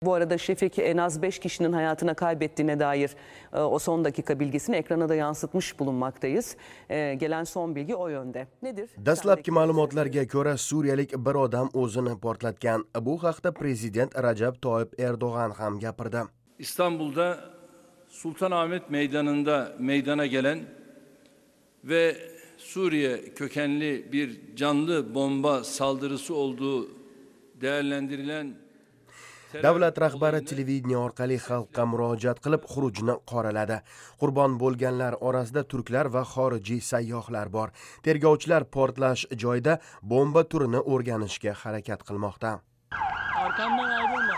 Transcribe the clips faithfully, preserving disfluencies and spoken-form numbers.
Bu arada Şefik en az beş kişinin hayatını kaybettiğine dair e, o son dakika bilgisini ekrana da yansıtmış bulunmaktayız. E, gelen son bilgi o yönde. Nedir? Dastlabki ma'lumotlarga ko'ra, suriyalik bir odam o'zini portlatgan. Bu haqda prezident Rajab Toyyip Erdo'g'an ham gapirdi. İstanbul'da Sultanahmet Meydanı'nda meydana gelen ve Suriye kökenli bir canlı bomba saldırısı olduğu değerlendirilen Davlat rahbari televideniye orqali xalqqa murojaat qilib xurujni qoraladi. Qurbon bo'lganlar orasida turklar va xorijiy sayyohlar bor. Tergovchilar portlash joyida bomba turini o'rganishga harakat qilmoqda. Arkamdan ayrılma.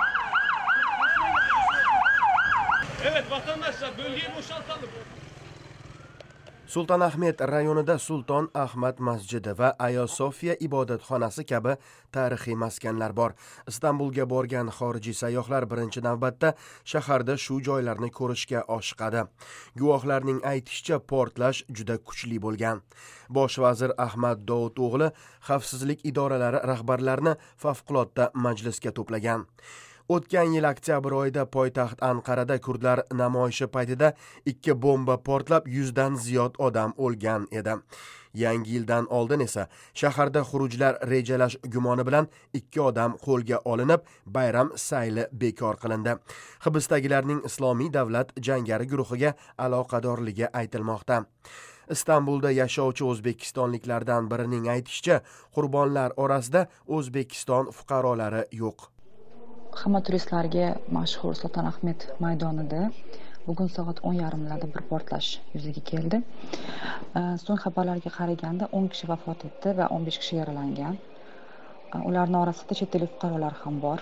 Evet vatandaşlar, bölgeyi boşaltalım. Sultanahmet rayonida Sulton Ahmad masjidi va Ayo Sofiya ibodatxonasi kabi tarixiy maskanlar bor. Istanbulga borgan xorijiy sayyohlar birinchi navbatda shaharda shu joylarni ko'rishga oshiqadi. Guvohlarning aytishicha, portlash juda kuchli bo'lgan. Bosh vazir Ahmad Davuto'g'li xavfsizlik idoralari rahbarlarini favqulodda majlisga to'plagan. O'tgan yil oktyabr oyida poytaxt Anqarada kurdlar namoyishi paytida ikki bomba portlab yuzdan ziyod odam o'lgan edi. Yangi yildan oldin esa shaharda xurujlar rejalash gumoni bilan ikki odam qo'lga olinib, bayram sayli bekor qilindi. Hibsdagilarning Islomiy davlat jangari guruhiga aloqadorligi aytilmoqda. Istanbulda yashovchi o'zbekistonliklardan birining aytishicha, qurbonlar orasida O'zbekiston fuqarolari yo'q. Hamma turistlarga mashhur Sultonahmet maydonida bugun soat o'n yarimlarda bir portlash yuzaga keldi. So'ng xabarlarga qaraganda o'n kishi vafot etdi va o'n besh kishi yaralangan. Ularning orasida chet el fuqarolar ham bor.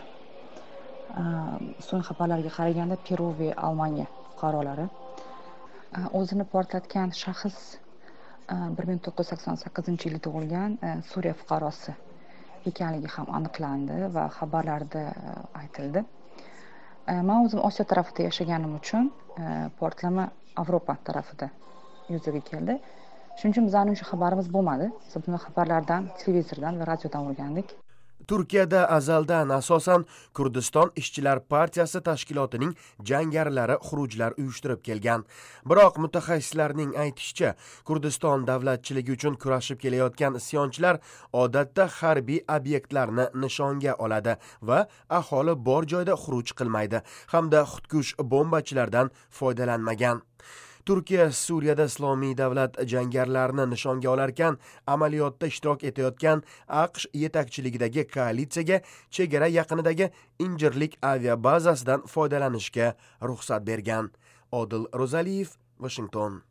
So'ng xabarlarga qaraganda Peru va Almaniya fuqarolari. O'zini portlatgan shaxs bir ming to'qqiz yuz sakson sakkizinchi yilda tug'ilgan Suriya fuqarosi ekanligi ham aniqlandi va xabarlarda aytildi. Men o'zim Osiyo tarafida yashaganim uchun portlama Avropa tarafida yuzaga keldi. Shuning uchun bizning shu xabarimiz bo'lmadi. Biz buni xabarlardan, televizordan va radiodan o'rgandik. Turkiyada azaldan asosan Kurdiston ishchilar partiyasi tashkilotining jangarilari xurujlar uyushtirib kelgan. Biroq mutaxassislarning aytishicha, Kurdiston davlatchiligi uchun kurashib kelayotgan isyonchilar odatda harbiy obyektlarni nishonga oladi va aholi bor joyda xuruj qilmaydi hamda xudkush bombachilardan foydalanmagan. Turkiya Suriyada Islomiy davlat jangarilarini nishonga olarkan, amaliyotda ishtirok etayotgan AQSh yetakchiligidagi koalitsiyaga chegara yaqinidagi Injirlik aviabazasidan foydalanishga ruxsat bergan. Odil Ro'zaliyev, Washington.